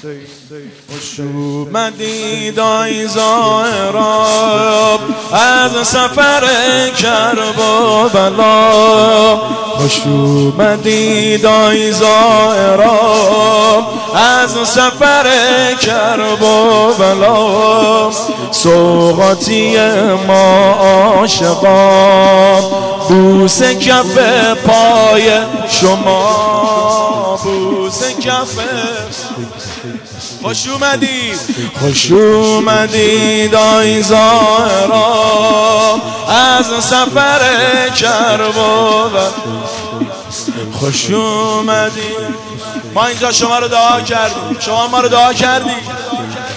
خوش اومدید آی زائران از سفر کرب و بلا. خوش اومدید آی زائران از سفر کرب و بلا. سوغاتی ما عاشقان بوس کف پای شما، بوس کف. خوش اومدید، خوش اومدید آی زائران از سفر کرب و بلا. خوش اومدید. ما اینجا شما رو دعا کردیم، شما ما رو دعا کردید.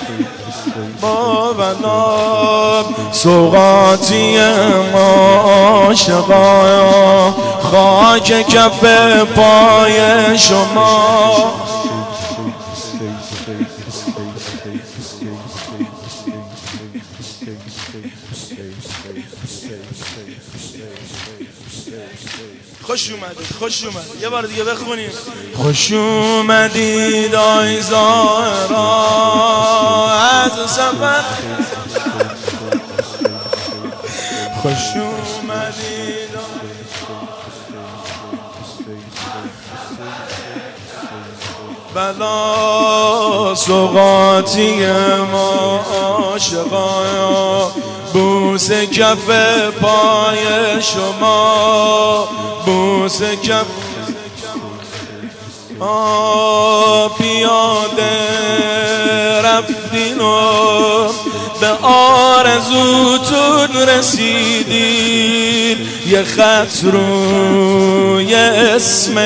با بنا سوغاتی ما عاشقان خاک کف پای شما. خوش اومدید، خوش اومدید. یه بار دیگه بخونیم. خوش اومدید آی زائران از سفر. خوش اومدید بلا. سوغاتی ما عاشقان بوس کف پای شما، بوس کف. پیاده رفتین و به آرزوتون رسیدید. یه خط روی اسم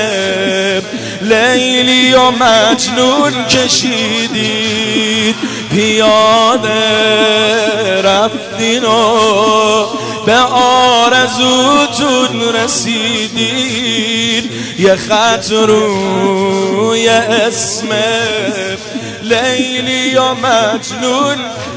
لیلی و مجنون کشیدید. پیاده رفتین و به آرزوتون رسیدید. یه خط روی اسم لیلی و مجنون.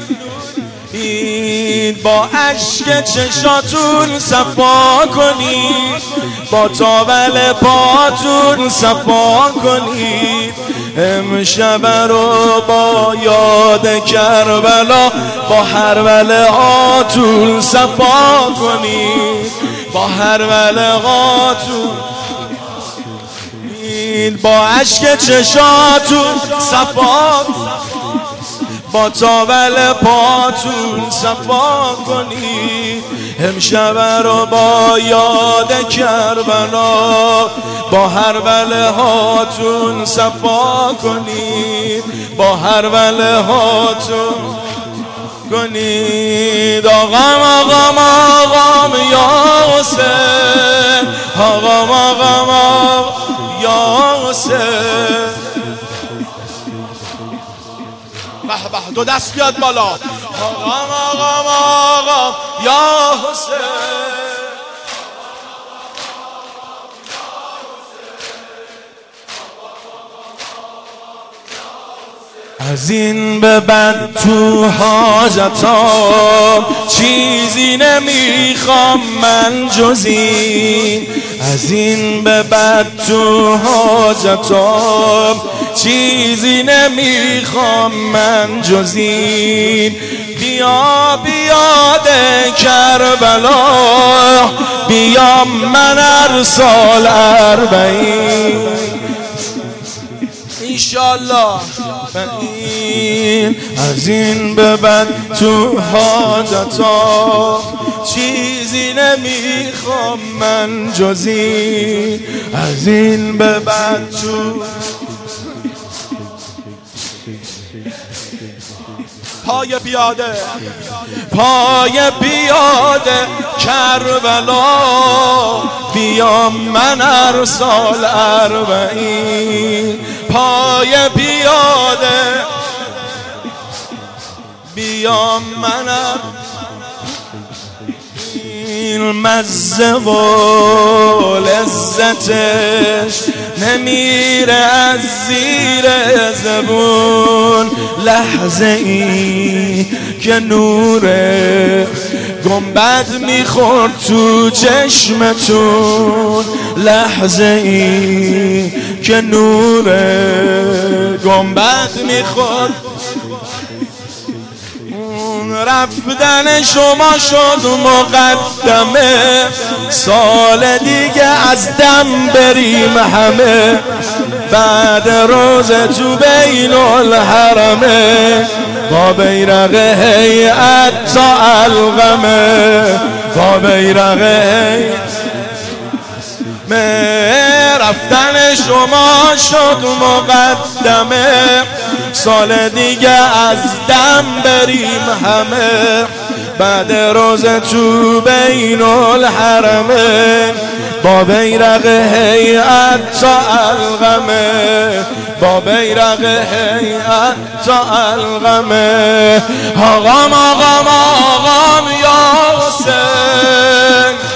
با اشک چشاتون صفا کنید، با تاول پاتون صفا کنید. امشب رو با یاد کربلا با هروله هاتون صفا کنید، با هروله هاتون. با اشک چشاتون صفا، با تاول پاتون صفا کنید. امشب رو با یاد کربلا با هروله هاتون صفا کنید، با هروله هاتون کنید. آقام آقام آقام یا حسین، آقام آقام آقام یا حسین. به به دو دست بیاد بالا. آقام آقام آقام یا حسین. از این به بعد تو حاجتام چیزی نمیخوام من جز این. از این به بعد تو حاجتام چیزی نمیخوام من جز این. بیا بیاد کربلا بیام من ارسال 40 انشالله. از این به بعد تو حاجتام چیزی نمیخوام من جز این. از این به بعد تو پای پیاده، پای پیاده کربلا بیام من ارسال 40. پای پیاده بیام من این مزه و لذتش نمیره از زیر زبون. لحظه ای که نور گنبد میخورد تو چشمتون. لحظه ای که نور گنبد میخورد. رفتن شما شد مقدمه، سال دیگه از دم بریم همه. بعد روز تو بین الحرمه، با بیرق هیئت تا القمه، با بیرق هیئت. رفتن شما شد مقدمه، سال دیگه از دم بریم همه. بعد روز تو بین الحرمه، با بیرق هیئت تا القمه، با بیرق هیئت تا القمه. آقام آقام آقام یا حسین،